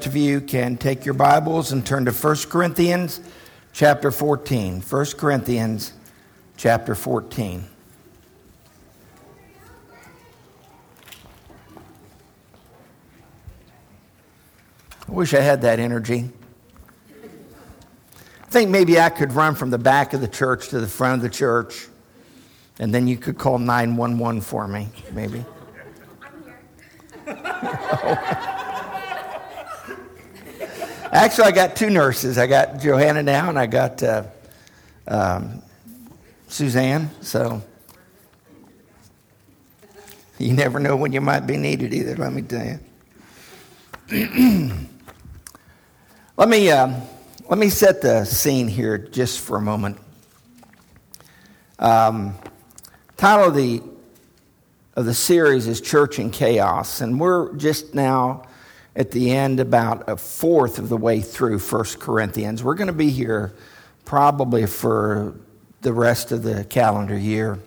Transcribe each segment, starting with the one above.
rest of you can take your Bibles and turn to 1 Corinthians chapter 14. 1 Corinthians chapter 14. I wish I had that energy. I think maybe I could run from the back of the church to the front of the church, and then you could call 911 for me, maybe. Actually, I got two nurses. I got Johanna now, and I got Suzanne. So you never know when you might be needed either, let me tell you. Let me set the scene here just for a moment. Title of the series is Church in Chaos, and we're just now at the end, about a fourth of the way through 1 Corinthians. We're going to be here probably for the rest of the calendar year.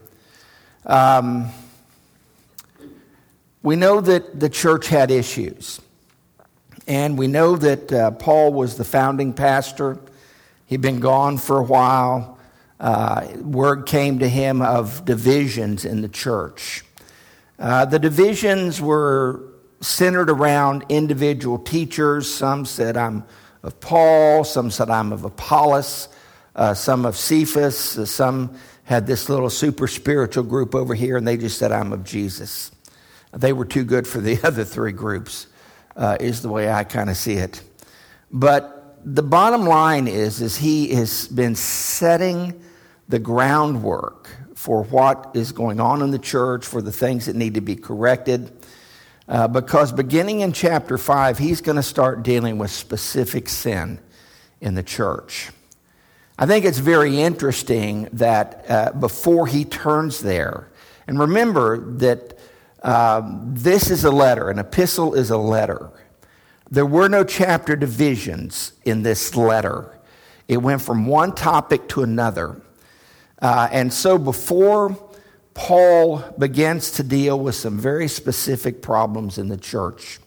We know that the church had issues. And we know that Paul was the founding pastor. He'd been gone for a while. Word came to him of divisions in the church. The divisions were centered around individual teachers. Some said, I'm of Paul. Some said, I'm of Apollos. Some of Cephas. Some had this little super spiritual group over here, and they just said, I'm of Jesus. They were too good for the other three groups, is the way I kind of see it. But the bottom line is he has been setting the groundwork for what is going on in the church, for the things that need to be corrected. Because beginning in chapter 5, he's going to start dealing with specific sin in the church. I think it's very interesting that before he turns there, and remember that this is a letter, an epistle is a letter. There were no chapter divisions in this letter. It went from one topic to another. And so before Paul begins to deal with some very specific problems in the church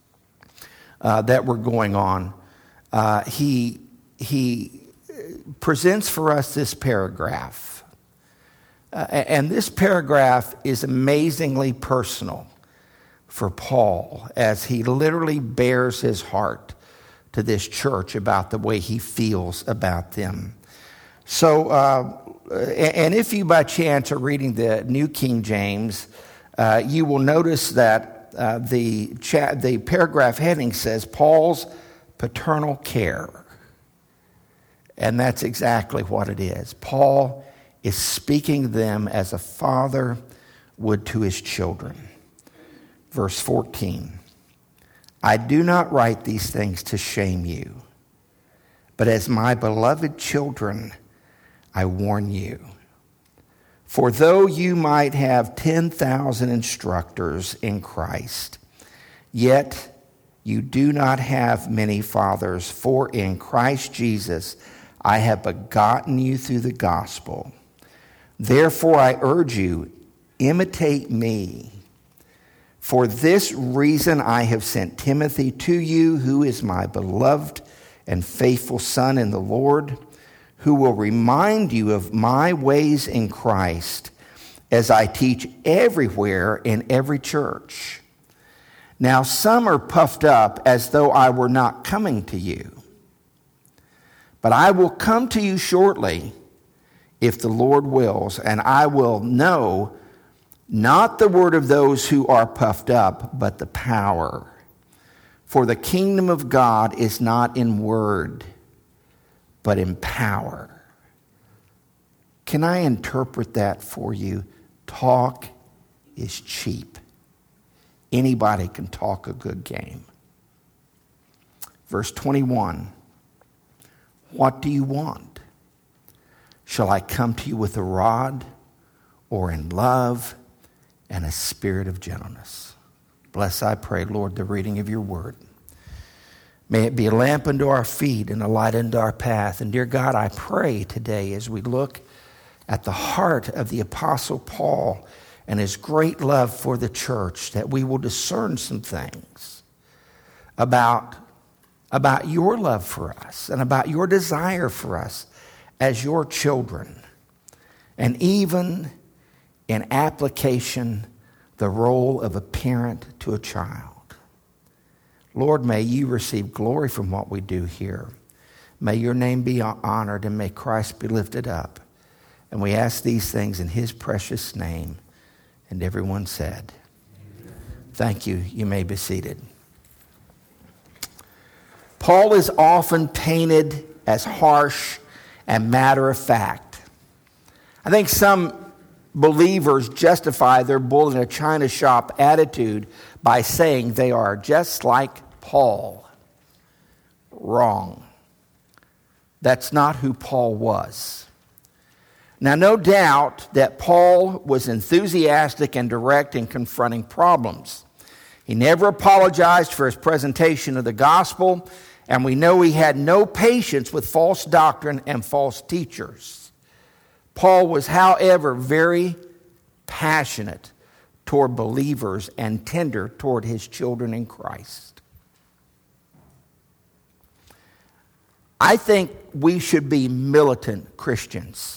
that were going on. He presents for us this paragraph. And this paragraph is amazingly personal for Paul as he literally bears his heart to this church about the way he feels about them. So, and if you by chance are reading the New King James, you will notice that the paragraph heading says Paul's paternal care. And that's exactly what it is. Paul is speaking to them as a father would to his children. Verse 14, I do not write these things to shame you, but as my beloved children, I warn you. For though you might have 10,000 instructors in Christ, yet you do not have many fathers, for in Christ Jesus I have begotten you through the gospel. Therefore I urge you, imitate me. For this reason I have sent Timothy to you, who is my beloved and faithful son in the Lord, who will remind you of my ways in Christ as I teach everywhere in every church. Now some are puffed up as though I were not coming to you. But I will come to you shortly, if the Lord wills, and I will know not the word of those who are puffed up, but the power. For the kingdom of God is not in word, but in power. Can I interpret that for you? Talk is cheap. Anybody can talk a good game. Verse 21, what do you want? Shall I come to you with a rod, or in love and a spirit of gentleness? Bless, I pray, Lord, the reading of your word. May it be a lamp unto our feet and a light unto our path. And dear God, I pray today as we look at the heart of the Apostle Paul and his great love for the church, that we will discern some things about about your love for us and about your desire for us as your children, and even in application, the role of a parent to a child. Lord, may you receive glory from what we do here. May your name be honored and may Christ be lifted up. And we ask these things in his precious name. And everyone said, amen. Thank you. You may be seated. Paul is often painted as harsh and matter of fact. I think some believers justify their bull in a china shop attitude by saying they are just like Paul. Wrong. That's not who Paul was. Now, no doubt that Paul was enthusiastic and direct in confronting problems. He never apologized for his presentation of the gospel, and we know he had no patience with false doctrine and false teachers. Paul was, however, very passionate toward believers and tender toward his children in Christ. I think we should be militant Christians.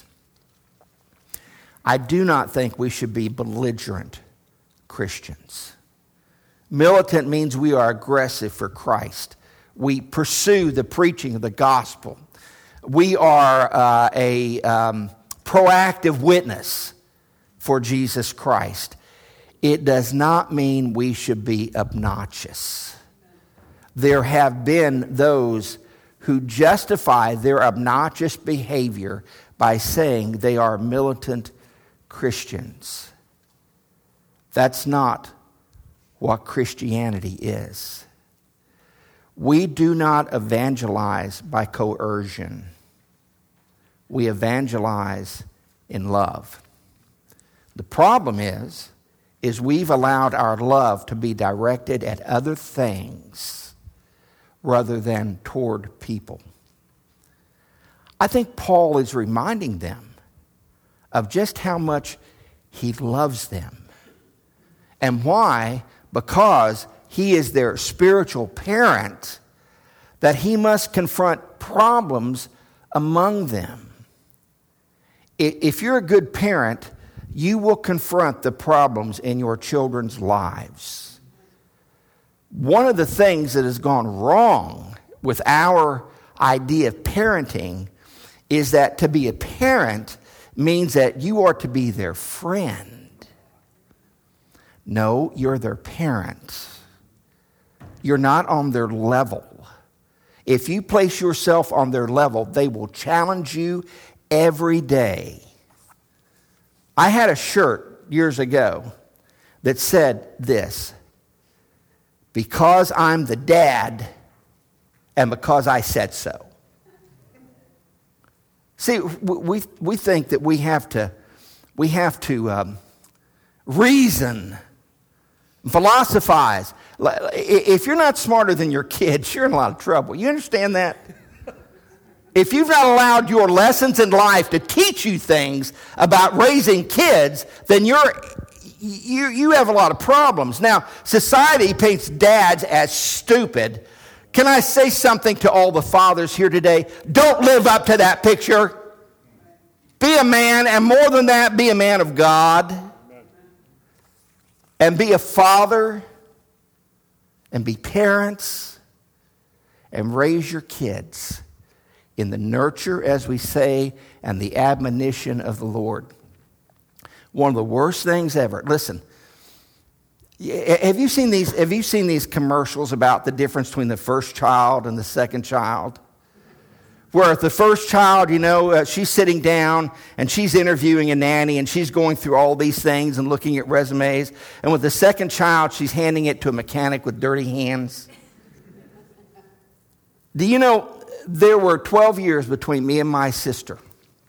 I do not think we should be belligerent Christians. Militant means we are aggressive for Christ. We pursue the preaching of the gospel. We are a proactive witness for Jesus Christ. It does not mean we should be obnoxious. There have been those who justify their obnoxious behavior by saying they are militant Christians. That's not what Christianity is. We do not evangelize by coercion. We evangelize in love. The problem is we've allowed our love to be directed at other things rather than toward people. I think Paul is reminding them of just how much he loves them. And why? Because he is their spiritual parent, that he must confront problems among them. If you're a good parent, you will confront the problems in your children's lives. One of the things that has gone wrong with our idea of parenting is that to be a parent means that you are to be their friend. No, you're their parent. You're not on their level. If you place yourself on their level, they will challenge you every day. I had a shirt years ago that said this: because I'm the dad and because I said so. See, we think that we have to reason, philosophize. If you're not smarter than your kids, you're in a lot of trouble. You understand that? If you've not allowed your lessons in life to teach you things about raising kids, then you have a lot of problems. Now, society paints dads as stupid. Can I say something to all the fathers here today? Don't live up to that picture. Be a man, and more than that, be a man of God. And be a father, and be parents, and raise your kids in the nurture, as we say, and the admonition of the Lord. One of the worst things ever. Listen, have you seen these commercials about the difference between the first child and the second child? Where the first child, she's sitting down and she's interviewing a nanny and she's going through all these things and looking at resumes. And with the second child, she's handing it to a mechanic with dirty hands. Do you know, there were 12 years between me and my sister.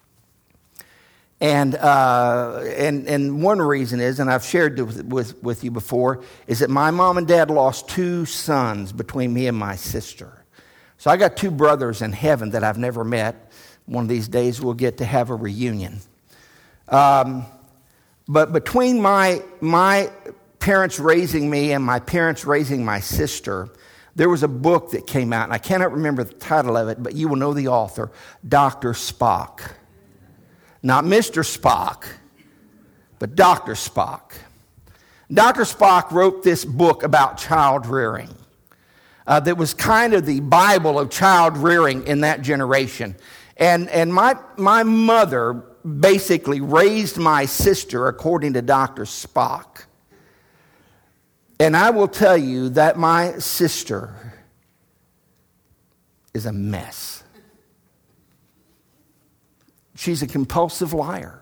And one reason is, and I've shared this with you before, is that my mom and dad lost 2 sons between me and my sister. So I got 2 brothers in heaven that I've never met. One of these days we'll get to have a reunion. But between my parents raising me and my parents raising my sister, There was a book that came out, and I cannot remember the title of it, but you will know the author, Dr. Spock. Not Mr. Spock, but Dr. Spock. Dr. Spock wrote this book about child rearing. That was kind of the Bible of child rearing in that generation. And my mother basically raised my sister according to Dr. Spock. And I will tell you that my sister is a mess. She's a compulsive liar.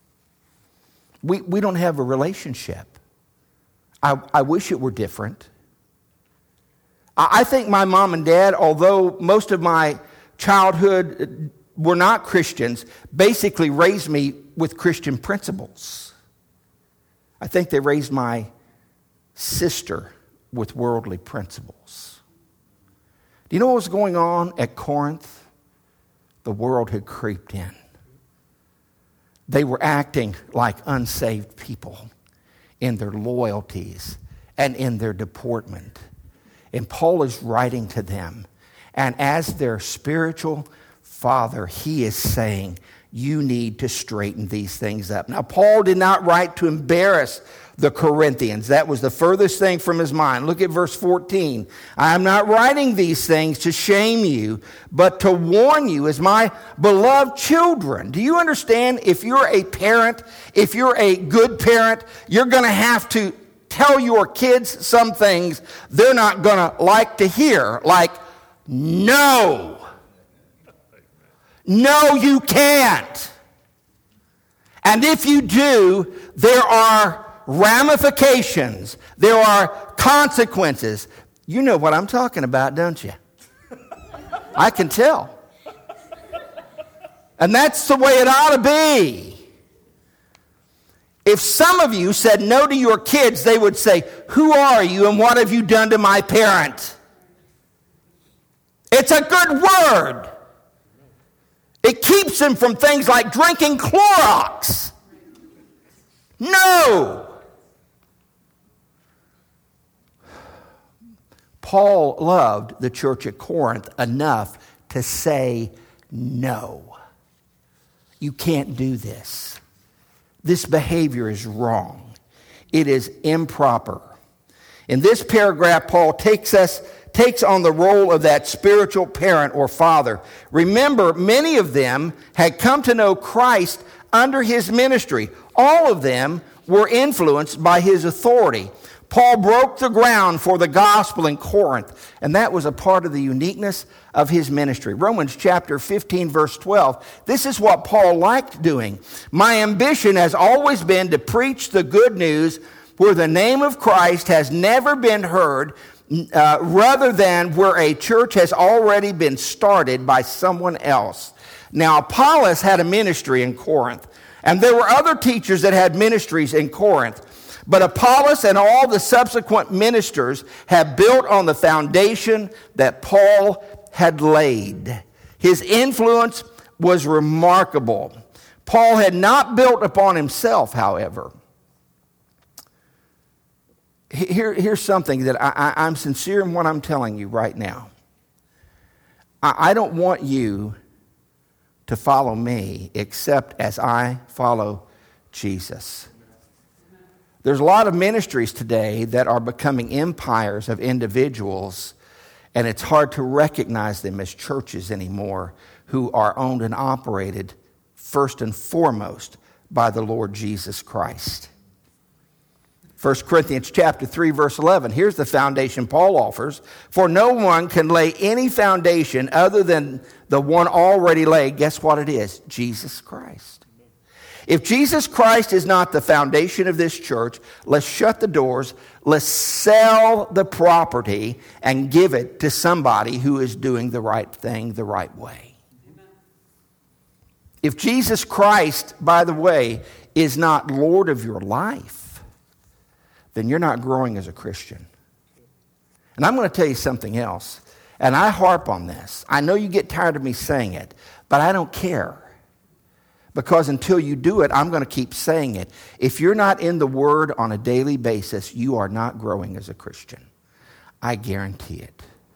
We don't have a relationship. I wish it were different. I think my mom and dad, although most of my childhood were not Christians, basically raised me with Christian principles. I think they raised my sister with worldly principles. Do you know what was going on at Corinth? The world had creeped in. They were acting like unsaved people in their loyalties and in their deportment. And Paul is writing to them. And as their spiritual father, he is saying, you need to straighten these things up. Now, Paul did not write to embarrass the Corinthians. That was the furthest thing from his mind. Look at verse 14. I am not writing these things to shame you, but to warn you as my beloved children. Do you understand? If you're a parent, if you're a good parent, you're going to have to tell your kids some things they're not going to like to hear. Like, no. No, you can't. And if you do, there are ramifications. There are consequences. You know what I'm talking about, don't you? I can tell. And that's the way it ought to be. If some of you said no to your kids, they would say, who are you and what have you done to my parent? It's a good word. It keeps them from things like drinking Clorox. No. Paul loved the church at Corinth enough to say no. You can't do this. This behavior is wrong. It is improper. In this paragraph, Paul takes on the role of that spiritual parent or father. Remember, many of them had come to know Christ under his ministry. All of them were influenced by his authority. Paul broke the ground for the gospel in Corinth, and that was a part of the uniqueness of his ministry. Romans chapter 15, verse 12. This is what Paul liked doing. My ambition has always been to preach the good news where the name of Christ has never been heard, rather than where a church has already been started by someone else. Now, Apollos had a ministry in Corinth, and there were other teachers that had ministries in Corinth. But Apollos and all the subsequent ministers have built on the foundation that Paul had laid. His influence was remarkable. Paul had not built upon himself, however. Here's something that I'm sincere in what I'm telling you right now. I don't want you to follow me except as I follow Jesus. There's a lot of ministries today that are becoming empires of individuals, and it's hard to recognize them as churches anymore who are owned and operated first and foremost by the Lord Jesus Christ. 1 Corinthians chapter 3, verse 11. Here's the foundation Paul offers. For no one can lay any foundation other than the one already laid. Guess what it is? Jesus Christ. If Jesus Christ is not the foundation of this church, let's shut the doors. Let's sell the property and give it to somebody who is doing the right thing the right way. Amen. If Jesus Christ, by the way, is not Lord of your life, then you're not growing as a Christian. And I'm going to tell you something else. And I harp on this. I know you get tired of me saying it, but I don't care. Because until you do it, I'm going to keep saying it. If you're not in the Word on a daily basis, you are not growing as a Christian. I guarantee it.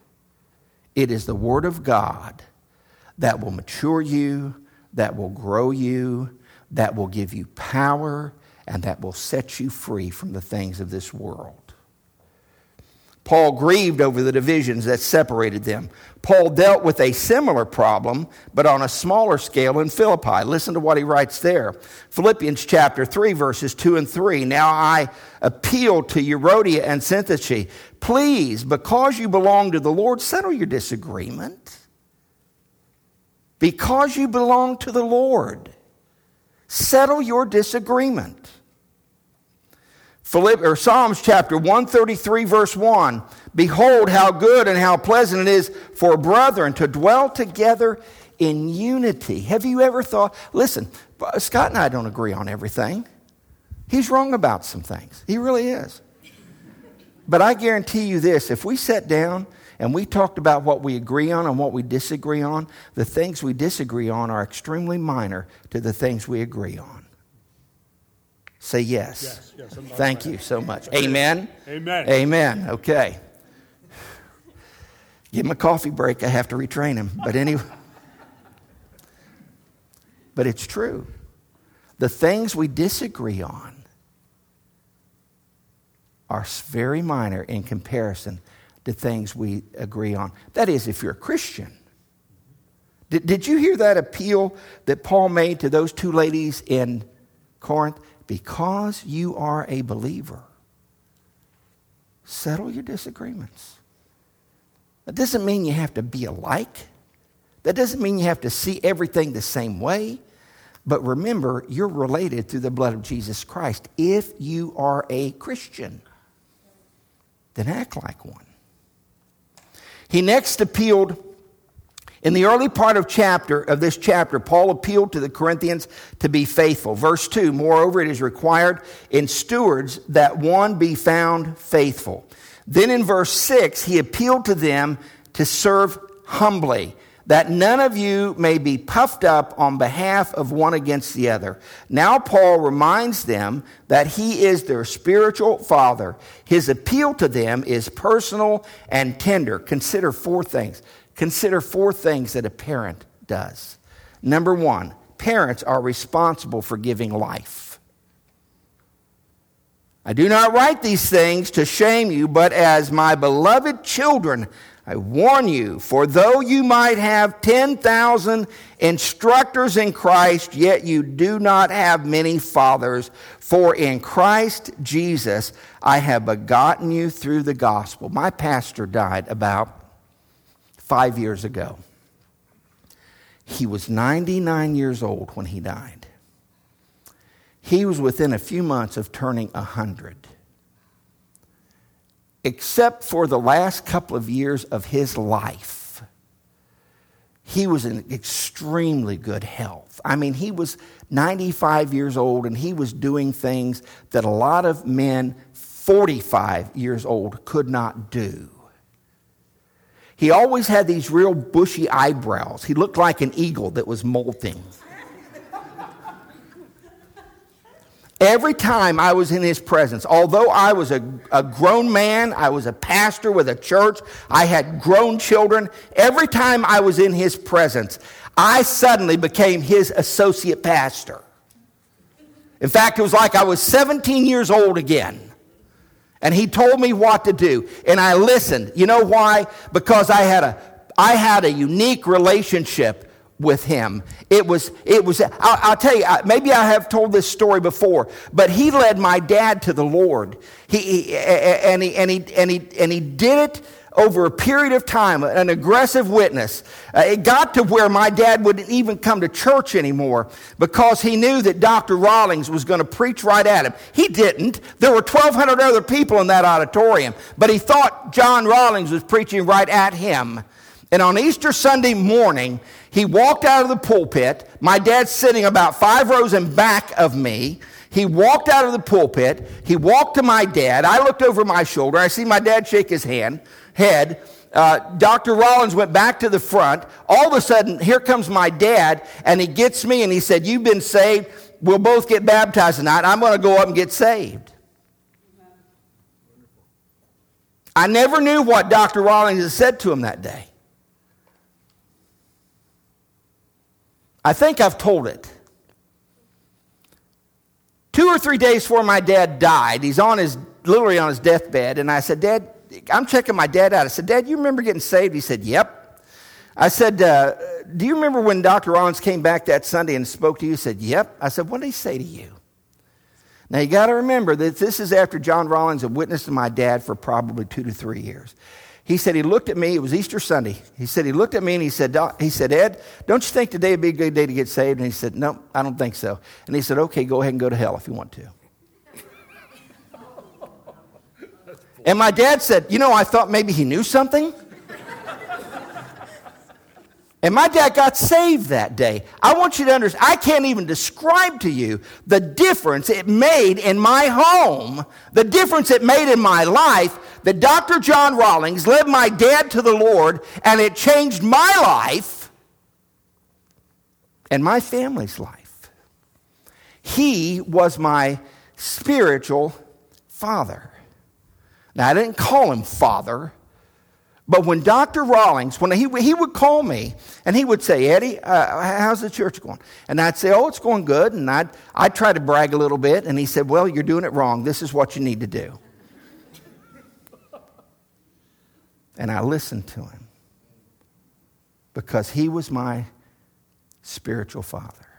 It is the Word of God that will mature you, that will grow you, that will give you power, and that will set you free from the things of this world. Paul grieved over the divisions that separated them. Paul dealt with a similar problem, but on a smaller scale in Philippi. Listen to what he writes there. Philippians chapter 3, verses 2 and 3. Now I appeal to Euodia and Syntyche. Please, because you belong to the Lord, settle your disagreement. Because you belong to the Lord, settle your disagreement. Psalms chapter 133, verse 1. Behold, how good and how pleasant it is for brethren to dwell together in unity. Have you ever thought, listen, Scott and I don't agree on everything. He's wrong about some things. He really is. But I guarantee you this, if we sat down and we talked about what we agree on and what we disagree on, the things we disagree on are extremely minor to the things we agree on. Say yes. Yes. Thank you so much. Amen? Amen. Amen. Okay. Give him a coffee break. I have to retrain him. But anyway. But it's true. The things we disagree on are very minor in comparison to things we agree on. That is, if you're a Christian. Did you hear that appeal that Paul made to those two ladies in Corinth? Because you are a believer, settle your disagreements. That doesn't mean you have to be alike. That doesn't mean you have to see everything the same way. But remember, you're related through the blood of Jesus Christ. If you are a Christian, then act like one. He next appealed. In the early part of this chapter, Paul appealed to the Corinthians to be faithful. Verse 2, moreover, it is required in stewards that one be found faithful. Then in verse 6, he appealed to them to serve humbly, that none of you may be puffed up on behalf of one against the other. Now Paul reminds them that he is their spiritual father. His appeal to them is personal and tender. Consider four things. Consider four things that a parent does. Number one, parents are responsible for giving life. I do not write these things to shame you, but as my beloved children, I warn you, for though you might have 10,000 instructors in Christ, yet you do not have many fathers. For in Christ Jesus I have begotten you through the gospel. My pastor died about 5 years ago. He was 99 years old when he died. He was within a few months of turning 100. Except for the last couple of years of his life, he was in extremely good health. I mean, he was 95 years old and he was doing things that a lot of men 45 years old could not do. He always had these real bushy eyebrows. He looked like an eagle that was molting. Every time I was in his presence, although I was a grown man, I was a pastor with a church, I had grown children, every time I was in his presence, I suddenly became his associate pastor. In fact, it was like I was 17 years old again. And he told me what to do. And I listened. You know why? Because I had a unique relationship with him. I'll tell you, maybe I have told this story before, but he led my dad to the Lord. He did it over a period of time, an aggressive witness. It got to where my dad wouldn't even come to church anymore because he knew that Dr. Rawlings was going to preach right at him. He didn't. There were 1,200 other people in that auditorium, but he thought John Rawlings was preaching right at him. And on Easter Sunday morning, he walked out of the pulpit. My dad's sitting about 5 rows in back of me. He walked out of the pulpit. He walked to my dad. I looked over my shoulder. I see my dad shake his head. Dr. Rawlings went back to the front. All of a sudden, here comes my dad, and he gets me, and he said, "You've been saved. We'll both get baptized tonight. I'm going to go up and get saved." I never knew what Dr. Rawlings had said to him that day. I think I've told it. 2 or 3 days before my dad died, he's literally on his deathbed, and I said, Dad, I'm checking my dad out. I said, Dad, you remember getting saved? He said, yep. I said, do you remember when Dr. Rollins came back that Sunday and spoke to you? He said, yep. I said, what did he say to you? Now, you got to remember that this is after John Rollins had witnessed to my dad for probably 2 to 3 years. He said he looked at me. It was Easter Sunday. He said he looked at me and he said, Ed, don't you think today would be a good day to get saved? And he said, no, I don't think so. And he said, okay, go ahead and go to hell if you want to. And my dad said, I thought maybe he knew something. And my dad got saved that day. I want you to understand, I can't even describe to you the difference it made in my home, the difference it made in my life, that Dr. John Rollins led my dad to the Lord, and it changed my life and my family's life. He was my spiritual father. Now, I didn't call him father. But when Dr. Rollins, when he would call me, and he would say, Eddie, how's the church going? And I'd say, oh, it's going good. And I'd try to brag a little bit. And he said, well, you're doing it wrong. This is what you need to do. And I listened to him because he was my spiritual father.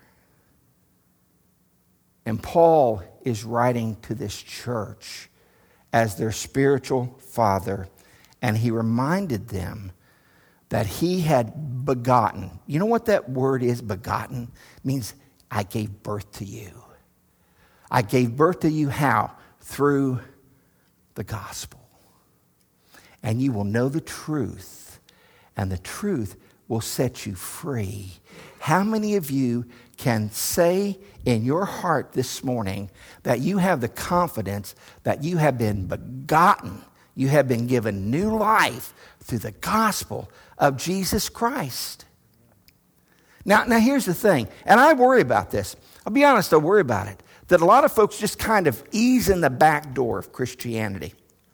And Paul is writing to this church as their spiritual father. And he reminded them that he had begotten. You know what that word is, begotten? It means I gave birth to you. I gave birth to you how? Through the gospel. And you will know the truth, and the truth will set you free. How many of you can say in your heart this morning that you have the confidence that you have been begotten? You have been given new life through the gospel of Jesus Christ. Now here's the thing, and I worry about this. I'll be honest, I worry about it. That a lot of folks just kind of ease in the back door of Christianity.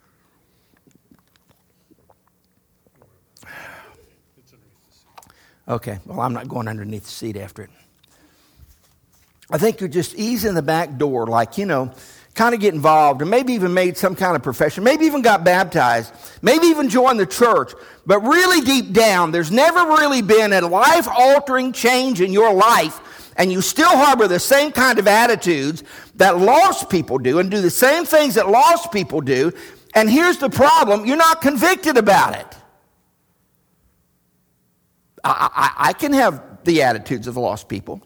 Okay, well, I'm not going underneath the seat after it. I think you just ease in the back door, like, kind of get involved, or maybe even made some kind of profession, maybe even got baptized, maybe even joined the church, but really deep down, there's never really been a life-altering change in your life, and you still harbor the same kind of attitudes that lost people do, and do the same things that lost people do, and here's the problem, you're not convicted about it. I can have the attitudes of the lost people.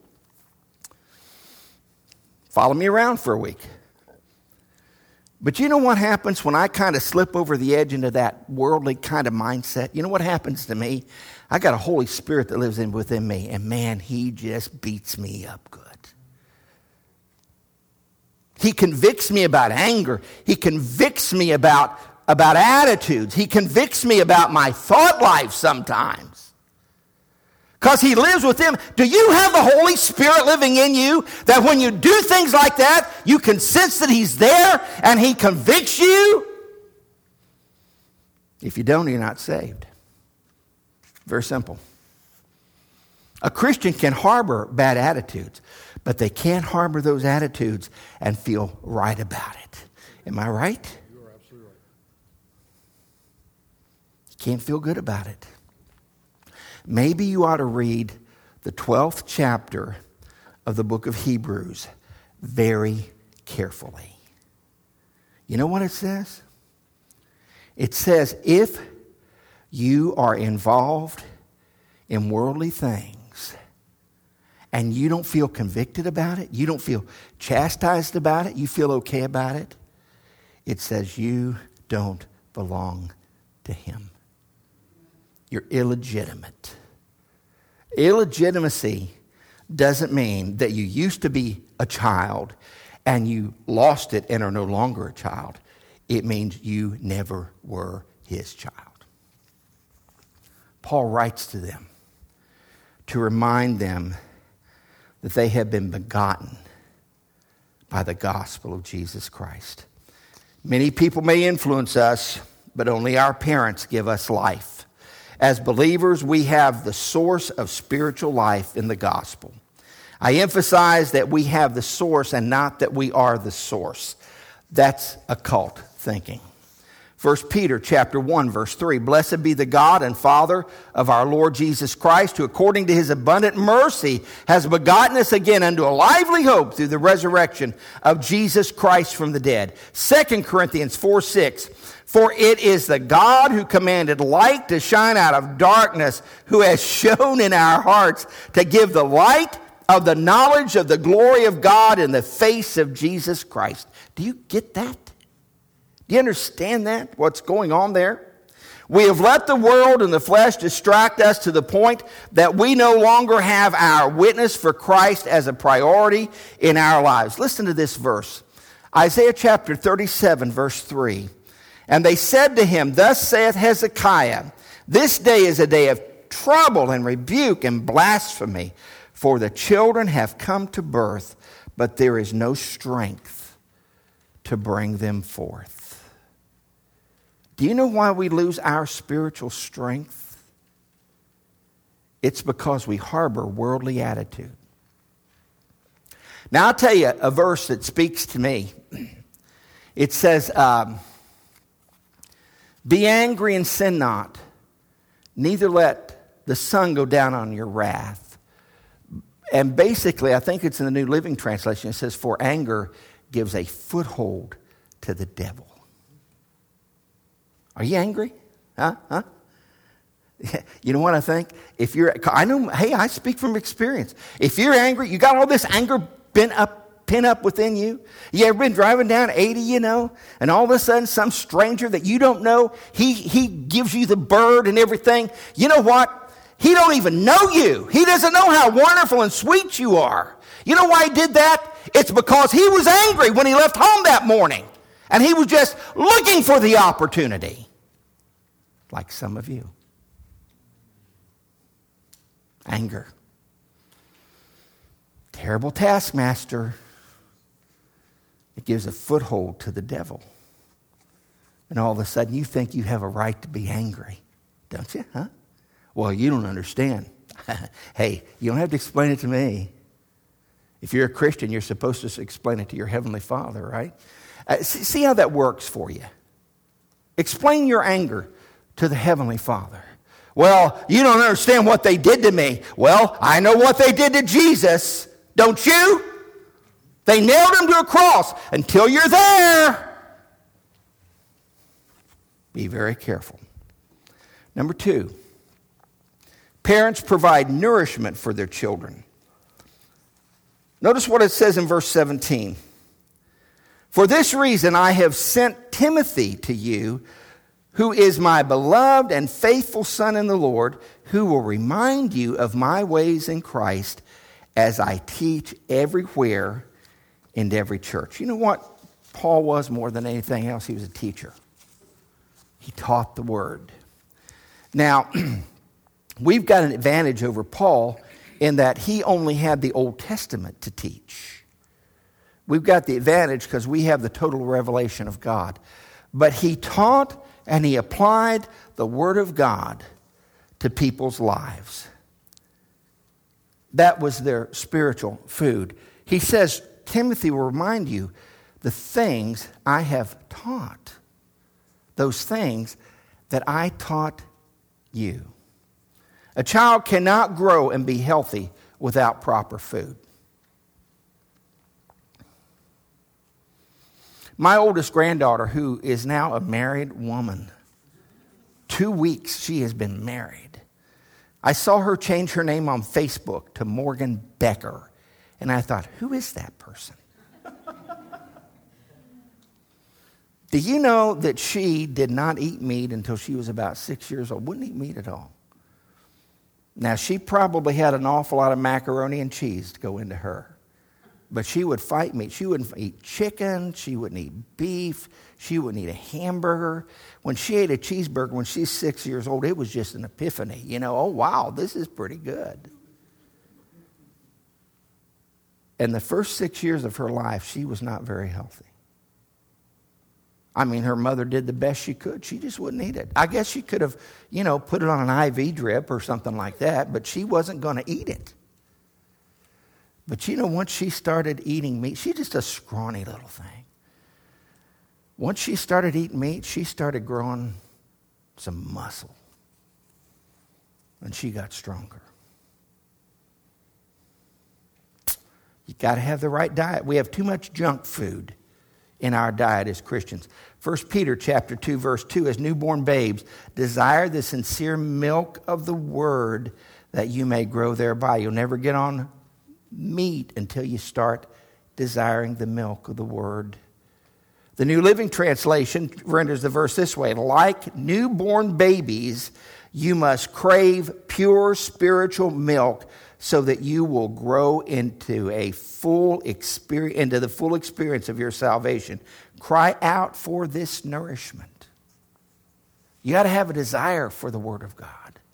Follow me around for a week. But you know what happens when I kind of slip over the edge into that worldly kind of mindset? You know what happens to me? I got a Holy Spirit that lives within me, and man, he just beats me up good. He convicts me about anger. He convicts me about attitudes. He convicts me about my thought life sometimes. Because he lives with them. Do you have the Holy Spirit living in you that when you do things like that, you can sense that he's there and he convicts you? If you don't, you're not saved. Very simple. A Christian can harbor bad attitudes, but they can't harbor those attitudes and feel right about it. Am I right? You are absolutely right. You can't feel good about it. Maybe you ought to read the 12th chapter of the book of Hebrews very carefully. You know what it says? It says, if you are involved in worldly things and you don't feel convicted about it, you don't feel chastised about it, you feel okay about it, it says you don't belong to him. You're illegitimate. Illegitimacy doesn't mean that you used to be a child and you lost it and are no longer a child. It means you never were his child. Paul writes to them to remind them that they have been begotten by the gospel of Jesus Christ. Many people may influence us, but only our parents give us life. As believers, we have the source of spiritual life in the gospel. I emphasize that we have the source and not that we are the source. That's occult thinking. 1 Peter chapter 1, verse 3, "Blessed be the God and Father of our Lord Jesus Christ, who according to his abundant mercy has begotten us again unto a lively hope through the resurrection of Jesus Christ from the dead." 2 Corinthians 4, 6, "For it is the God who commanded light to shine out of darkness, who has shone in our hearts to give the light of the knowledge of the glory of God in the face of Jesus Christ." Do you get that? Do you understand that? What's going on there? We have let the world and the flesh distract us to the point that we no longer have our witness for Christ as a priority in our lives. Listen to this verse. Isaiah chapter 37, verse 3. "And they said to him, Thus saith Hezekiah, This day is a day of trouble and rebuke and blasphemy, for the children have come to birth, but there is no strength to bring them forth." Do you know why we lose our spiritual strength? It's because we harbor worldly attitude. Now I'll tell you a verse that speaks to me. It says, "Be angry and sin not, neither let the sun go down on your wrath." And basically, I think it's in the New Living Translation, it says, "For anger gives a foothold to the devil." Are you angry? Huh? You know what I think? I speak from experience. If you're angry, you got all this anger pent up within you. You ever been driving down 80, and all of a sudden some stranger that you don't know, he gives you the bird and everything. You know what? He don't even know you. He doesn't know how wonderful and sweet you are. You know why he did that? It's because he was angry when he left home that morning. And he was just looking for the opportunity. Like some of you. Anger. Terrible taskmaster. It gives a foothold to the devil. And all of a sudden you think you have a right to be angry. Don't you? Huh? Well, you don't understand. Hey, you don't have to explain it to me. If you're a Christian, you're supposed to explain it to your Heavenly Father, right? See how that works for you. Explain your anger to the Heavenly Father. Well, you don't understand what they did to me. Well, I know what they did to Jesus. Don't you? They nailed him to a cross. Until you're there, be very careful. Number 2, parents provide nourishment for their children. Notice what it says in verse 17. "For this reason I have sent Timothy to you, who is my beloved and faithful son in the Lord, who will remind you of my ways in Christ as I teach everywhere in every church." You know what Paul was more than anything else? He was a teacher. He taught the word. Now, we've got an advantage over Paul in that he only had the Old Testament to teach. We've got the advantage because we have the total revelation of God. But he taught and he applied the Word of God to people's lives. That was their spiritual food. He says, Timothy will remind you the things I have taught. Those things that I taught you. A child cannot grow and be healthy without proper food. My oldest granddaughter, who is now a married woman, 2 weeks she has been married. I saw her change her name on Facebook to Morgan Becker. And I thought, who is that person? Do you know that she did not eat meat until she was about 6 years old? Wouldn't eat meat at all. Now, she probably had an awful lot of macaroni and cheese to go into her. But she would fight meat. She wouldn't eat chicken. She wouldn't eat beef. She wouldn't eat a hamburger. When she ate a cheeseburger when she's 6 years old, it was just an epiphany. Oh, wow, this is pretty good. And the first 6 years of her life, she was not very healthy. I mean, her mother did the best she could. She just wouldn't eat it. I guess she could have, put it on an IV drip or something like that, but she wasn't going to eat it. But once she started eating meat, she's just a scrawny little thing. Once she started eating meat, she started growing some muscle. And she got stronger. You got to have the right diet. We have too much junk food in our diet as Christians. 1 Peter chapter 2, verse 2, as newborn babes, desire the sincere milk of the word that you may grow thereby. You'll never get on meat until you start desiring the milk of the word. The New Living Translation renders the verse this way: like newborn babies, you must crave pure spiritual milk so that you will grow into the full experience of your salvation. Cry out for this nourishment. You got to have a desire for the Word of God.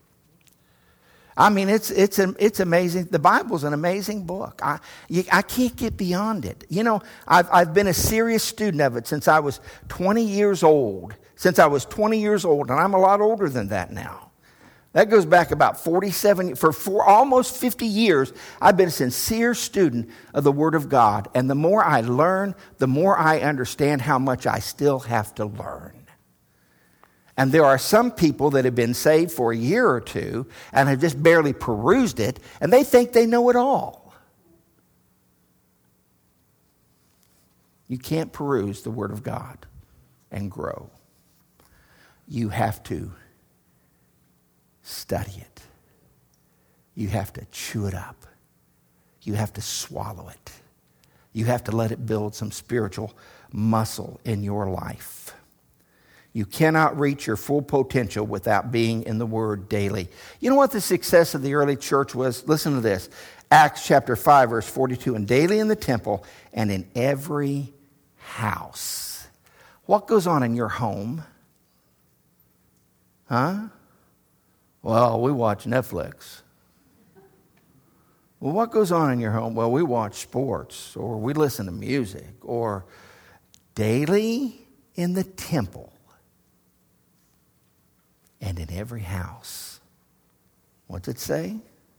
I mean, it's amazing. The Bible's an amazing book. I can't get beyond it. I've been a serious student of it since I was 20 years old. And I'm a lot older than that now. That goes back about 47, for almost 50 years, I've been a sincere student of the Word of God. And the more I learn, the more I understand how much I still have to learn. And there are some people that have been saved for a year or two and have just barely perused it, and they think they know it all. You can't peruse the Word of God and grow. You have to study it. You have to chew it up. You have to swallow it. You have to let it build some spiritual muscle in your life. You cannot reach your full potential without being in the Word daily. You know what the success of the early church was? Listen to this. Acts chapter 5, verse 42. And daily in the temple and in every house. What goes on in your home? Huh? Well, we watch Netflix. Well, what goes on in your home? Well, we watch sports, or we listen to music, or daily in the temple and in every house. What's it say?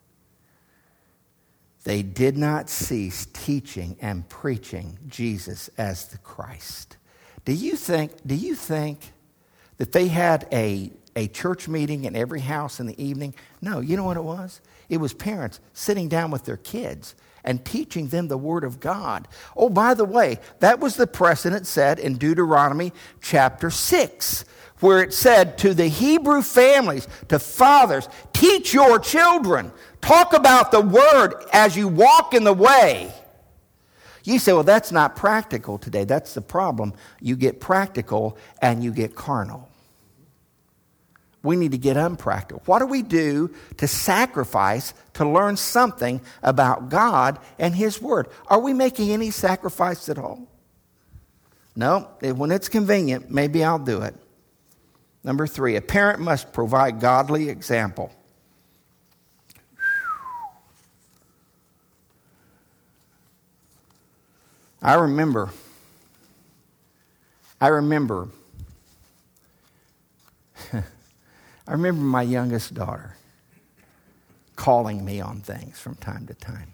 They did not cease teaching and preaching Jesus as the Christ. Do you think that they had a church meeting in every house in the evening? No, you know what it was? It was parents sitting down with their kids and teaching them the Word of God. Oh, by the way, that was the precedent set in Deuteronomy chapter 6, where it said to the Hebrew families, to fathers, teach your children. Talk about the Word as you walk in the way. You say, well, that's not practical today. That's the problem. You get practical and you get carnal. We need to get unpractical. What do we do to sacrifice to learn something about God and His Word? Are we making any sacrifice at all? No. When it's convenient, maybe I'll do it. Number 3, a parent must provide godly example. I remember my youngest daughter calling me on things from time to time.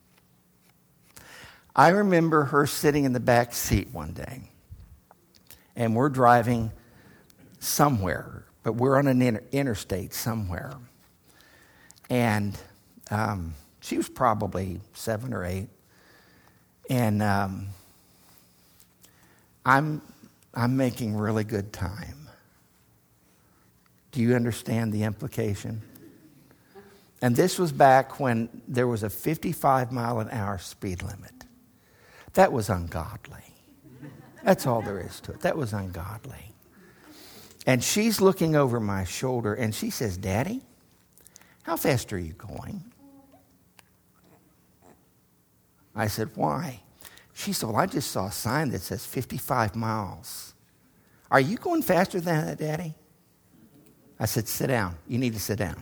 I remember her sitting in the back seat one day, and we're driving somewhere, but we're on an interstate somewhere. And she was probably 7 or 8. And I'm making really good time. Do you understand the implication? And this was back when there was a 55-mile-an-hour speed limit. That was ungodly. That's all there is to it. That was ungodly. And she's looking over my shoulder, and she says, Daddy, how fast are you going? I said, why? She said, well, I just saw a sign that says 55 miles. Are you going faster than that, Daddy? I said, sit down. You need to sit down.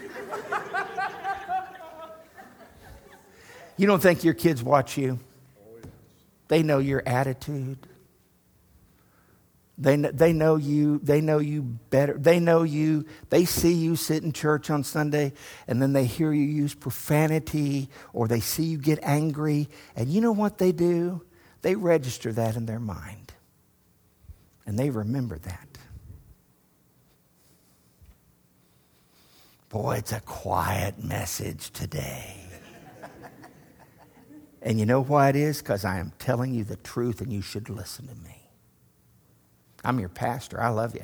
You don't think your kids watch you? They know your attitude. They know you. They know you better. They know you. They see you sit in church on Sunday, and then they hear you use profanity, or they see you get angry. And you know what they do? They register that in their mind. And they remember that. Boy, it's a quiet message today. And you know why it is? Because I am telling you the truth, and you should listen to me. I'm your pastor. I love you.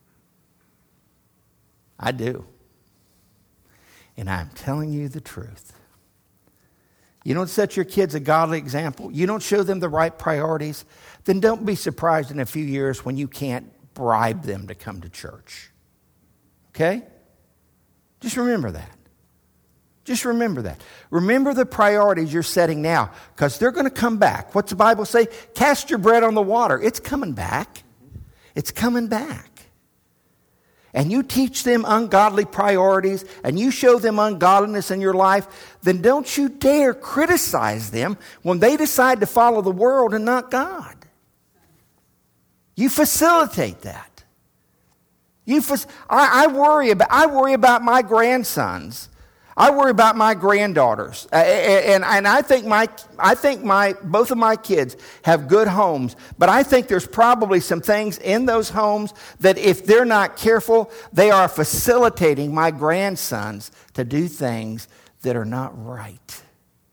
I do. And I'm telling you the truth. You don't set your kids a godly example. You don't show them the right priorities. Then don't be surprised in a few years when you can't bribe them to come to church. Okay? Just remember that. Just remember that. Remember the priorities you're setting now, because they're going to come back. What's the Bible say? Cast your bread on the water. It's coming back. It's coming back. And you teach them ungodly priorities, and you show them ungodliness in your life, then don't you dare criticize them when they decide to follow the world and not God. You facilitate that. I worry about my grandsons. I worry about my granddaughters, and I think both of my kids have good homes. But I think there's probably some things in those homes that, if they're not careful, they are facilitating my grandsons to do things that are not right.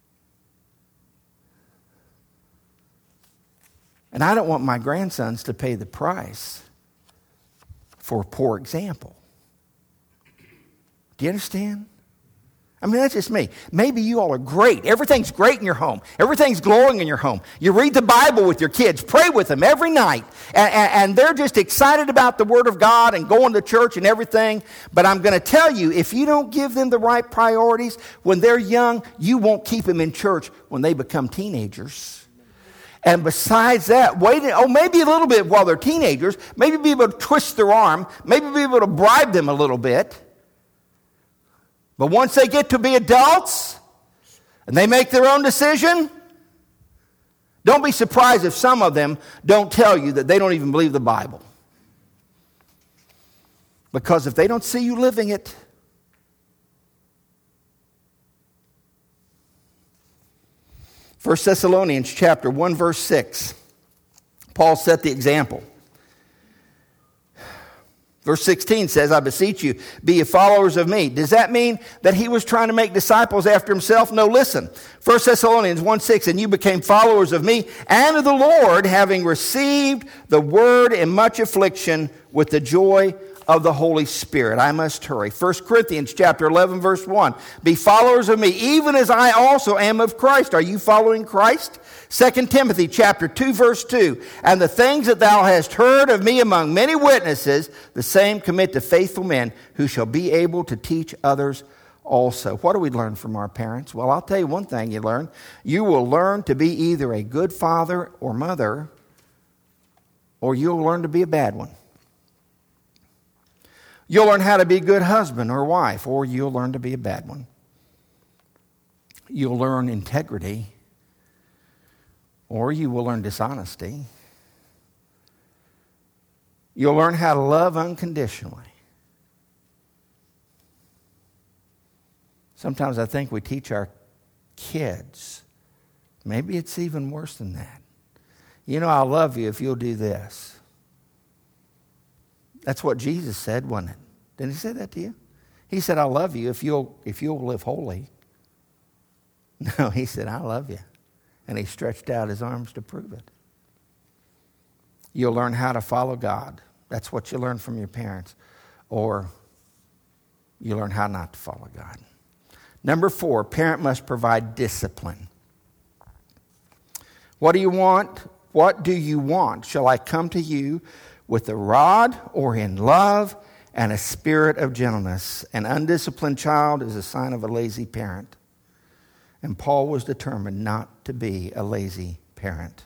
And I don't want my grandsons to pay the price for a poor example. Do you understand? I mean, that's just me. Maybe you all are great. Everything's great in your home. Everything's glowing in your home. You read the Bible with your kids. Pray with them every night. And they're just excited about the Word of God and going to church and everything. But I'm going to tell you, if you don't give them the right priorities when they're young, you won't keep them in church when they become teenagers. And besides that, maybe a little bit while they're teenagers. Maybe be able to twist their arm. Maybe be able to bribe them a little bit. But once they get to be adults and they make their own decision, don't be surprised if some of them don't tell you that they don't even believe the Bible. Because if they don't see you living it, 1 Thessalonians chapter 1, verse 6, Paul set the example. Verse 16 says, I beseech you, be ye followers of me. Does that mean that he was trying to make disciples after himself? No, listen. 1 Thessalonians 1:6, and you became followers of me and of the Lord, having received the word in much affliction with the joy of the Holy Spirit. I must hurry. 1 Corinthians chapter 11, verse 1. Be followers of me, even as I also am of Christ. Are you following Christ? 2 Timothy chapter 2, verse 2. And the things that thou hast heard of me among many witnesses, the same commit to faithful men who shall be able to teach others also. What do we learn from our parents? Well, I'll tell you one thing you learn. You will learn to be either a good father or mother, or you'll learn to be a bad one. You'll learn how to be a good husband or wife, or you'll learn to be a bad one. You'll learn integrity, or you will learn dishonesty. You'll learn how to love unconditionally. Sometimes I think we teach our kids, maybe it's even worse than that. You know, I'll love you if you'll do this. That's what Jesus said, wasn't it? Didn't he say that to you? He said, I'll love you if you'll live holy. No, he said, I love you. And he stretched out his arms to prove it. You'll learn how to follow God. That's what you learn from your parents. Or you learn how not to follow God. Number 4, parent must provide discipline. What do you want? What do you want? Shall I come to you with a rod or in love and a spirit of gentleness? An undisciplined child is a sign of a lazy parent. And Paul was determined not to be a lazy parent.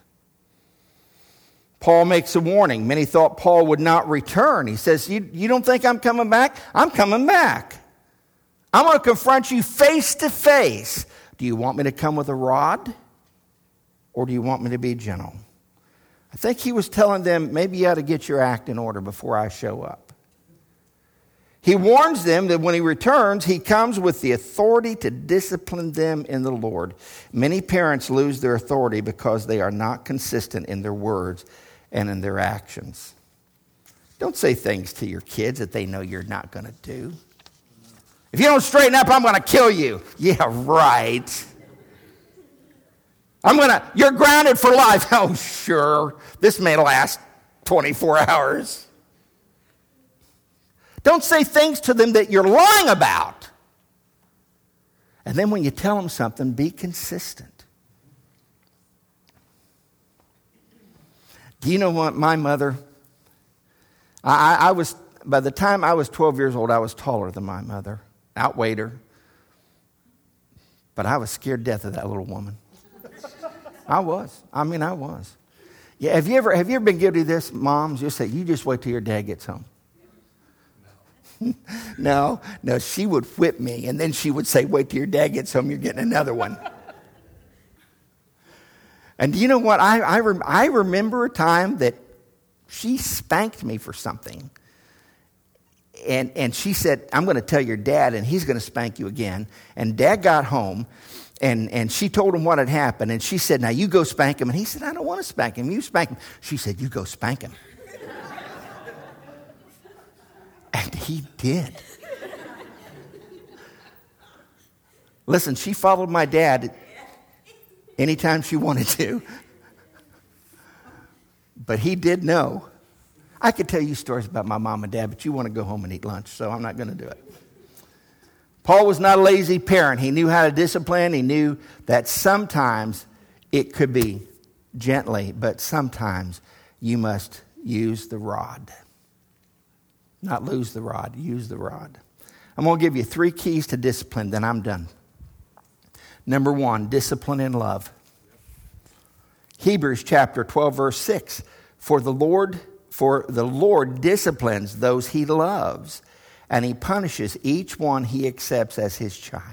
Paul makes a warning. Many thought Paul would not return. He says, you don't think I'm coming back? I'm coming back. I'm going to confront you face to face. Do you want me to come with a rod? Or do you want me to be gentle? I think he was telling them, maybe you ought to get your act in order before I show up. He warns them that when he returns, he comes with the authority to discipline them in the Lord. Many parents lose their authority because they are not consistent in their words and in their actions. Don't say things to your kids that they know you're not going to do. If you don't straighten up, I'm going to kill you. Yeah, right. You're grounded for life. Oh, sure. This may last 24 hours. Don't say things to them that you're lying about. And then when you tell them something, be consistent. Do you know what? My mother, by the time I was 12 years old, I was taller than my mother, outweighed her. But I was scared to death of that little woman. I was. Yeah, have you ever been guilty of this, moms? You say, you just wait till your dad gets home. No, she would whip me, and then she would say, wait till your dad gets home, you're getting another one. And do you know what? I remember a time that she spanked me for something. And she said, I'm going to tell your dad, and he's going to spank you again. And Dad got home, and she told him what had happened. And she said, now you go spank him. And he said, I don't want to spank him. You spank him. She said, you go spank him. And he did. Listen, she followed my dad anytime she wanted to. But he did know. I could tell you stories about my mom and dad, but you want to go home and eat lunch, so I'm not going to do it. Paul was not a lazy parent. He knew how to discipline. He knew that sometimes it could be gently, but sometimes you must use the rod. Not lose the rod, use the rod. I'm going to give you 3 keys to discipline, then I'm done. Number 1, discipline in love. Hebrews chapter 12, verse 6. For the Lord disciplines those he loves, and he punishes each one he accepts as his child.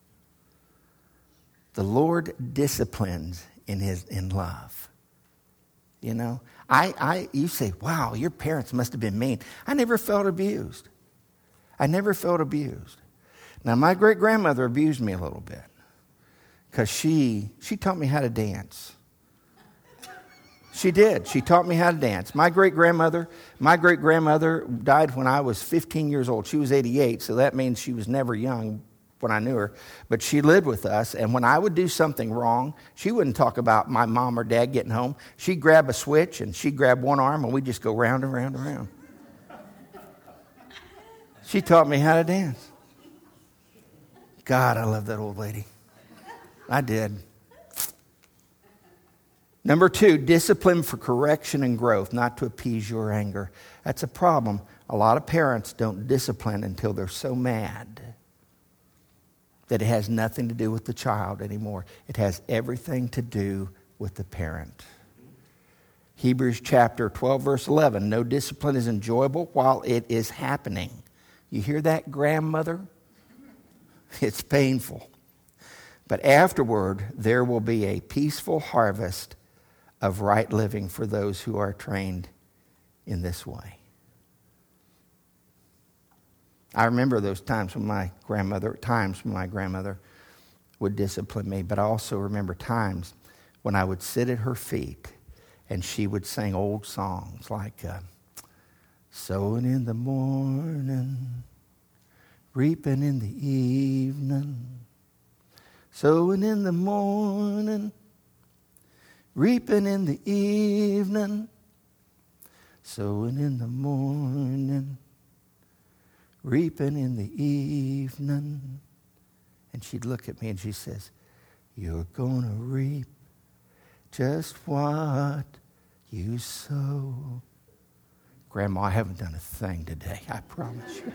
The Lord disciplines in love. You know, you say, wow, your parents must have been mean. I never felt abused. Now, my great-grandmother abused me a little bit because she taught me how to dance. She did. She taught me how to dance. My great-grandmother died when I was 15 years old. She was 88, so that means she was never young when I knew her. But she lived with us, and when I would do something wrong, she wouldn't talk about my mom or dad getting home. She'd grab a switch, and she'd grab one arm, and we'd just go round and round and round. She taught me how to dance. God, I love that old lady. I did. Number 2, discipline for correction and growth, not to appease your anger. That's a problem. A lot of parents don't discipline until they're so mad that it has nothing to do with the child anymore. It has everything to do with the parent. Hebrews chapter 12, verse 11. No discipline is enjoyable while it is happening. You hear that, grandmother? It's painful. But afterward, there will be a peaceful harvest of right living for those who are trained in this way. I remember those times when my grandmother would discipline me, but I also remember times when I would sit at her feet and she would sing old songs like sowing in the morning, reaping in the evening, sowing in the morning, reaping in the evening, sowing in the morning, reaping in the evening. And she'd look at me and she says, you're going to reap just what you sow. Grandma, I haven't done a thing today, I promise you.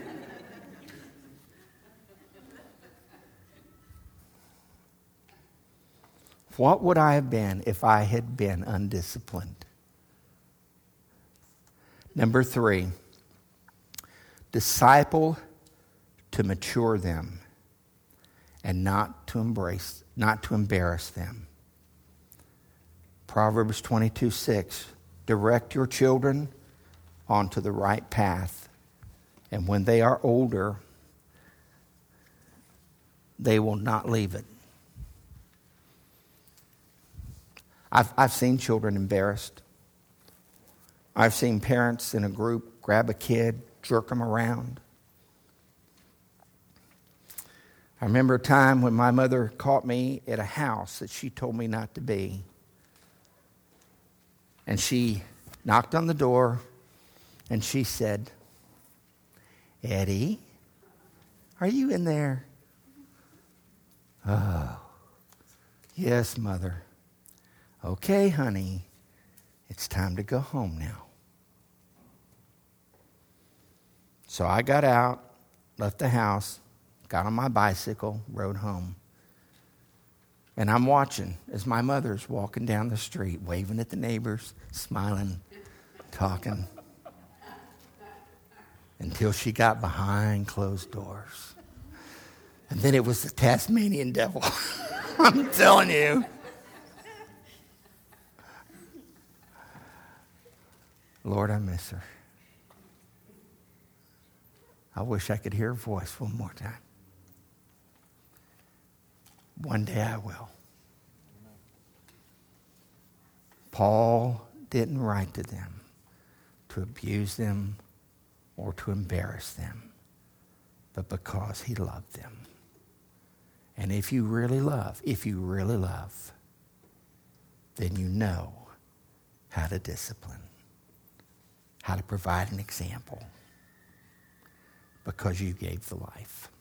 What would I have been if I had been undisciplined? Number 3, disciple to mature them and not to embarrass them. Proverbs 22:6, direct your children onto the right path. And when they are older, they will not leave it. I've seen children embarrassed. I've seen parents in a group grab a kid, jerk them around. I remember a time when my mother caught me at a house that she told me not to be. And she knocked on the door and she said, "Eddie, are you in there?" "Oh, yes, Mother." "Okay, honey, it's time to go home now." So I got out, left the house, got on my bicycle, rode home. And I'm watching as my mother's walking down the street, waving at the neighbors, smiling, talking, until she got behind closed doors. And then it was the Tasmanian devil. I'm telling you. Lord, I miss her. I wish I could hear her voice one more time. One day I will. Paul didn't write to them to abuse them or to embarrass them, but because he loved them. And if you really love, then you know how to discipline, how to provide an example, because you gave the life.